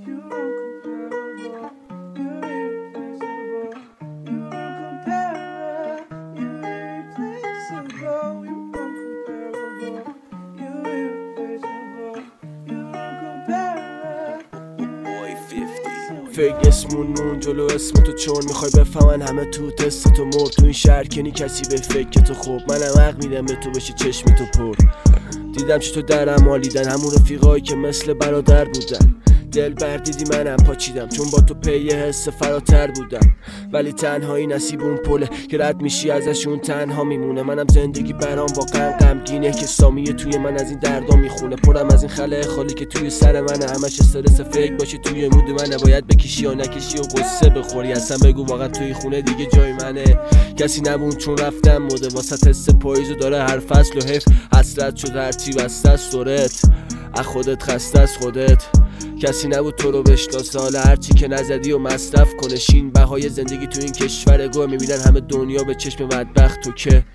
فیک اسمون جلو اسم تو چون میخوای بفهمن همه تو تست تو مرد. تو این شهر کنی کسی به فکر تو خوب، منم حق میدم به تو بشه چشم تو پر. دیدم چه تو درم مالیدن همون رفیقایی که مثل برادر بودن. دل بردیدی منم پاچیدم چون با تو پی حس فراتر بودم. ولی تنهایی نصیب اون پله که رد میشی ازشون تنها میمونه. منم زندگی برام واقعا غمگینه که سامیه توی من از این دردا میخونه. پرم از این خلأ خالی که توی سر منه، همش استرس فیک باشه توی مود منه. باید بکشی یا نکشی و قصه بخوری، اصلا بگو واقعا توی خونه دیگه جای منه. کسی نبود چون رفتم موده واسه حس پاییزو داره هر فصل و حیف. حسرت شد هرچی بسته از سرت، از خودت خسته از خودت. کسی نبود تو رو بشناسه، حالا هرچی که نزدی و مصرف کنه. شین بهای زندگی تو این کشور گوه، میبینن همه دنیا به چشم بدبخت تو که.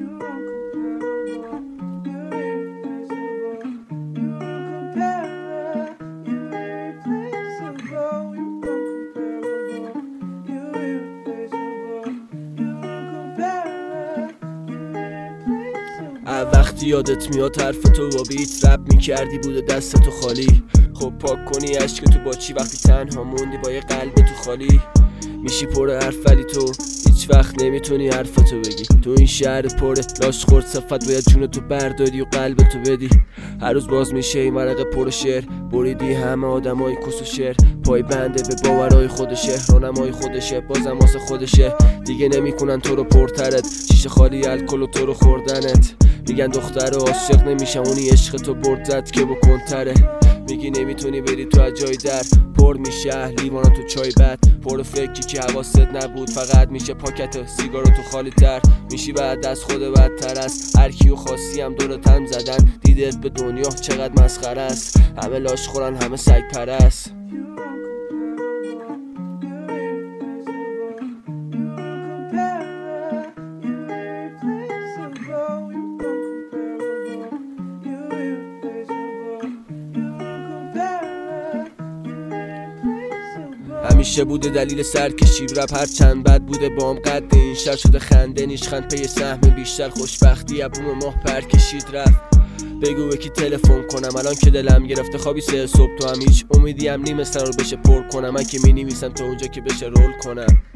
وقتی یادت میاد حرف تو با بیت رپ میکردی بوده دست تو خالی. خب پاک کنی عشق تو با چی وقتی تنها موندی با یه قلب تو خالی. میشی پر حرف ولی تو هیچ وقت نمیتونی حرفتو بگی. تو این شهر پره لاش خورد صفت، باید جون تو برداری و قلب تو بدی. هر روز باز میشه این ورقه پر شعر، بریدی همه آدمای کس و شعر. پای بنده به باورای خودشه، راهنمای خودشه، بازم واسه خودشه. دیگه نمیکنن تو رو پرترت، شیشه خالی الکل و تو رو خوردنت. میگن دختر عاشق نمیشم، اونی عشق تو برد زد که بکن تره. میگی نمیتونی بری تو از جای در، پر میشه لیوانا تو چای بد. پر فکری که حواست نبود، فقط میشه پاکت سیگارو تو خالی تر. میشی بعد از خود بدتر است، هر کیو خاصی هم دورت هم زدن. دیدت به دنیا چقدر مسخره است، همه لاش خورن همه سگ پرست. همیشه بوده دلیل سرکشی رپ، هر چند بد بوده بام قد این شهر شده خنده نیشخند پی سهم بیشتر. خوشبختی ابوم ماه پر کشید رفت، بگو به کی تلفن کنم الان که دلم گرفته خوابی 3 صبح. تو هم هیچ امیدی هم نیم سر رو بشه پر کنم، من که می نویسم تا اونجا که بشه رول کنم.